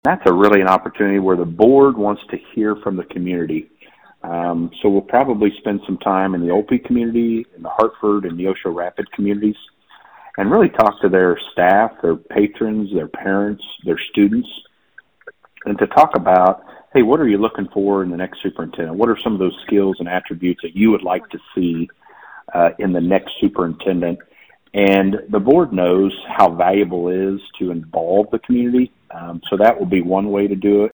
That's a really an opportunity where the board wants to hear from the community. So we'll probably spend some time in the Olpe community, in the Hartford and Neosho Rapid communities, and really talk to their staff, their patrons, their parents, their students, and to talk about, hey, what are you looking for in the next superintendent? What are some of those skills and attributes that you would like to see in the next superintendent? And the board knows how valuable it is to involve the community. So that will be one way to do it.